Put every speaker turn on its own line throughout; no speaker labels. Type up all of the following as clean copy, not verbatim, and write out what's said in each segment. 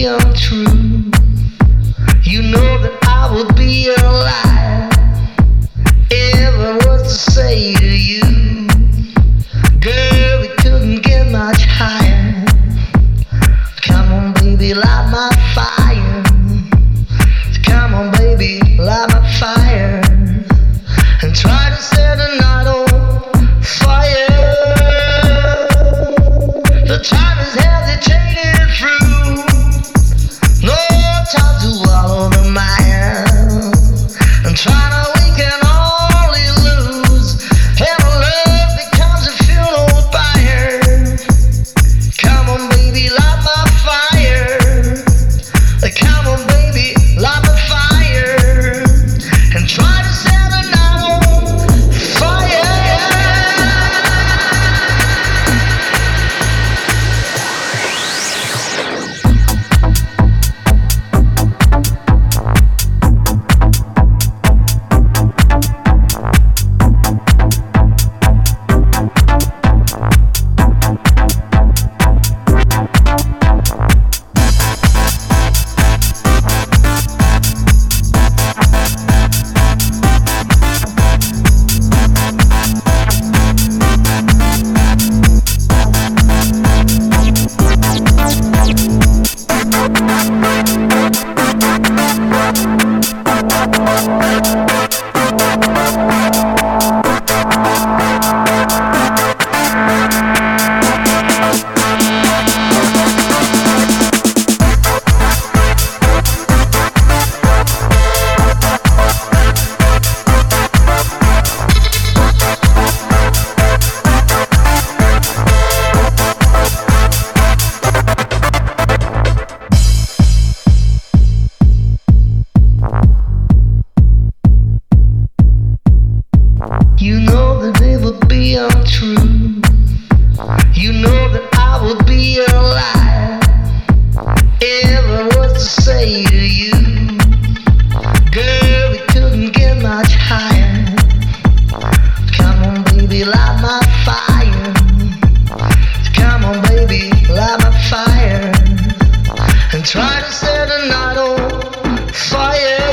be untrue. You know that I would be a lie if I was to say to you, girl, we couldn't get much higher. Come on, baby, light my fire. Come on, baby, light my fire. And try to set the night on fire. The time is hesitating through. No time to wallow the mire. And try to we can only lose. And our love becomes a funeral pyre. Come on, baby, light my fire. Come on, baby, light my fire. And try to set the night on fire. You know that it would be untrue. You know that I would be a lie if I was to say to you, girl, we couldn't get much higher. Come on, baby, light my fire. Come on, baby, light my fire. And try to set the night on fire.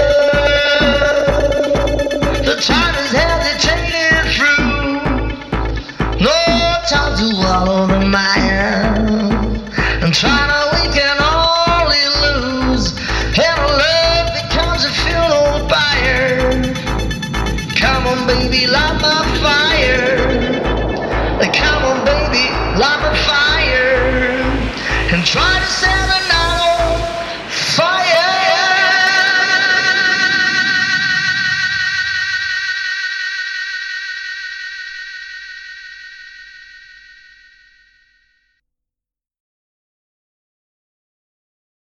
The time is hesitating through. No time to wallow the mire. And try to we can only lose. And our love becomes a funeral pyre. Come on, baby, light my fire. Come on.